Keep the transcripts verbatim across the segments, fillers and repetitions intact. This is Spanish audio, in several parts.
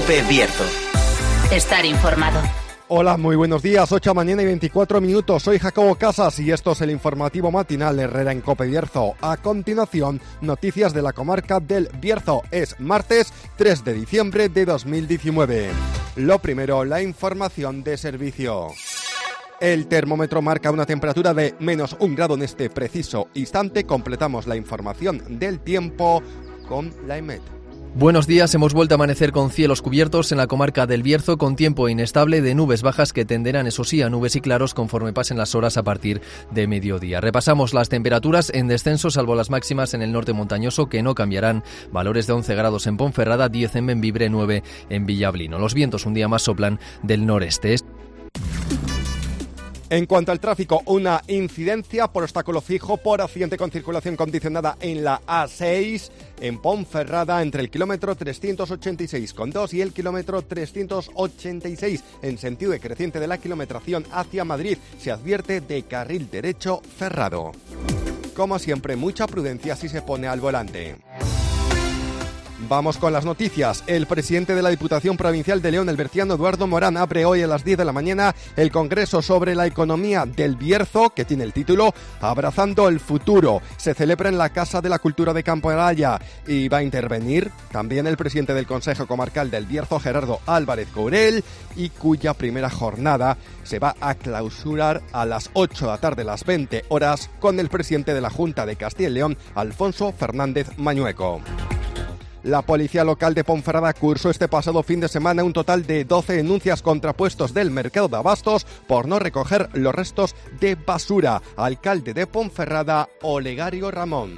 COPE Bierzo. Estar informado. Hola, muy buenos días, ocho de la mañana y veinticuatro minutos, soy Jacobo Casas y esto es el informativo matinal Herrera en COPE Bierzo. A continuación, noticias de la comarca del Bierzo. Es martes tres de diciembre de dos mil diecinueve. Lo primero, la información de servicio. El termómetro marca una temperatura de menos un grado en este preciso instante. Completamos la información del tiempo con la EMET. Buenos días, hemos vuelto a amanecer con cielos cubiertos en la comarca del Bierzo con tiempo inestable de nubes bajas que tenderán, eso sí, a nubes y claros conforme pasen las horas a partir de mediodía. Repasamos las temperaturas en descenso, salvo las máximas en el norte montañoso que no cambiarán. Valores de once grados en Ponferrada, diez en Bembibre, nueve en Villablino. Los vientos un día más soplan del noreste. En cuanto al tráfico, una incidencia por obstáculo fijo por accidente con circulación condicionada en la A seis en Ponferrada entre el kilómetro trescientos ochenta y seis coma dos y el kilómetro trescientos ochenta y seis en sentido decreciente de la kilometración hacia Madrid. Se advierte de carril derecho cerrado. Como siempre, mucha prudencia si se pone al volante. Vamos con las noticias. El presidente de la Diputación Provincial de León, el berciano Eduardo Morán, abre hoy a las diez de la mañana el Congreso sobre la economía del Bierzo, que tiene el título Abrazando el futuro. Se celebra en la Casa de la Cultura de Campo Araya y va a intervenir también el presidente del Consejo Comarcal del Bierzo, Gerardo Álvarez Courel, y cuya primera jornada se va a clausurar a las ocho de la tarde, las veinte horas, con el presidente de la Junta de Castilla y León, Alfonso Fernández Mañueco. La policía local de Ponferrada cursó este pasado fin de semana un total de doce denuncias contra puestos del mercado de abastos por no recoger los restos de basura. Alcalde de Ponferrada, Olegario Ramón.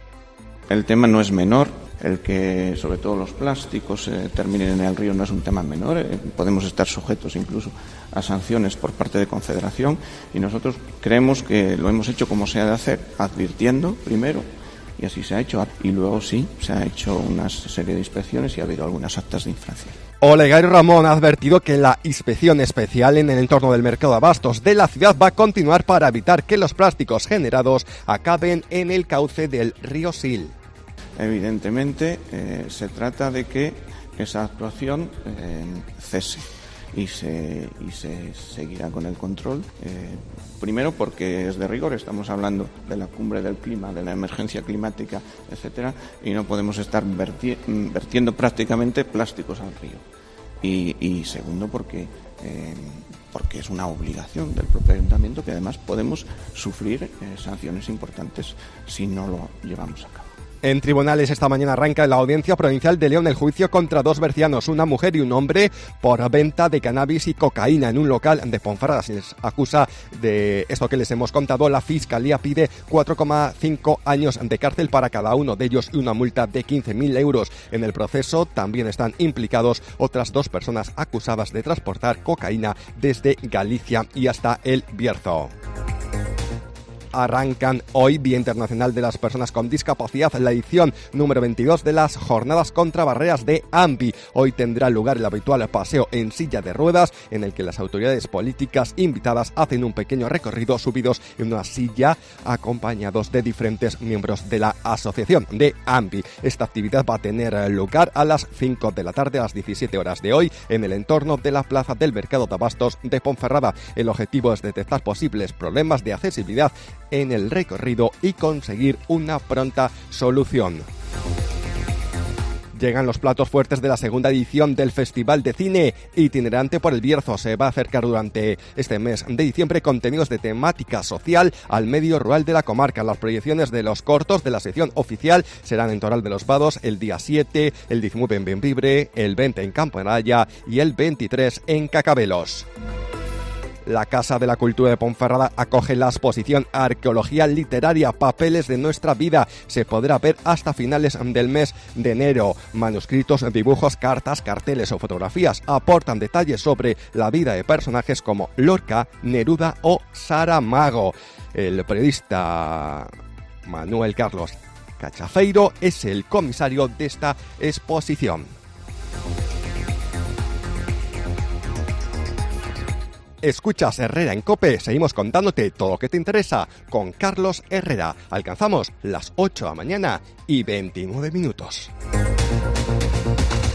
El tema no es menor. El que, sobre todo los plásticos, eh, terminen en el río no es un tema menor. Eh, podemos estar sujetos incluso a sanciones por parte de Confederación y nosotros creemos que lo hemos hecho como se ha de hacer, advirtiendo primero. Y así se ha hecho. Y luego sí, se ha hecho una serie de inspecciones y ha habido algunas actas de infracción. Olegario Ramón ha advertido que la inspección especial en el entorno del mercado de abastos de la ciudad va a continuar para evitar que los plásticos generados acaben en el cauce del río Sil. Evidentemente, eh, se trata de que esa actuación eh, cese. Y se, y se seguirá con el control, eh, primero porque es de rigor, estamos hablando de la cumbre del clima, de la emergencia climática, etcétera, y no podemos estar verti- vertiendo prácticamente plásticos al río. Y, y segundo porque, eh, porque es una obligación del propio ayuntamiento que además podemos sufrir eh, sanciones importantes si no lo llevamos a cabo. En tribunales esta mañana arranca en la Audiencia Provincial de León el juicio contra dos bercianos, una mujer y un hombre, por venta de cannabis y cocaína en un local de Ponferrada. Se les acusa de esto que les hemos contado. La Fiscalía pide cuatro coma cinco años de cárcel para cada uno de ellos y una multa de quince mil euros. En el proceso también están implicados otras dos personas acusadas de transportar cocaína desde Galicia y hasta el Bierzo. Arrancan hoy, Día Internacional de las Personas con Discapacidad, la edición número veintidós de las Jornadas contra Barreras de AMBI. Hoy tendrá lugar el habitual paseo en silla de ruedas, en el que las autoridades políticas invitadas hacen un pequeño recorrido subidos en una silla, acompañados de diferentes miembros de la asociación de AMBI. Esta actividad va a tener lugar a las cinco de la tarde, a las diecisiete horas de hoy, en el entorno de la plaza del Mercado de Abastos de Ponferrada. El objetivo es detectar posibles problemas de accesibilidad en el recorrido y conseguir una pronta solución. Llegan los platos fuertes de la segunda edición del Festival de Cine Itinerante por el Bierzo. Se va a acercar durante este mes de diciembre contenidos de temática social al medio rural de la comarca. Las proyecciones de los cortos de la sección oficial serán en Toral de los Vados el día siete, el diecinueve en Bembibre, el veinte en Campo Araya y el veintitrés en Cacabelos. La Casa de la Cultura de Ponferrada acoge la exposición Arqueología Literaria, Papeles de Nuestra Vida. Se podrá ver hasta finales del mes de enero. Manuscritos, dibujos, cartas, carteles o fotografías aportan detalles sobre la vida de personajes como Lorca, Neruda o Saramago. El periodista Manuel Carlos Cachafeiro es el comisario de esta exposición. Escuchas Herrera en COPE, seguimos contándote todo lo que te interesa con Carlos Herrera. Alcanzamos las ocho de la mañana y veintinueve minutos.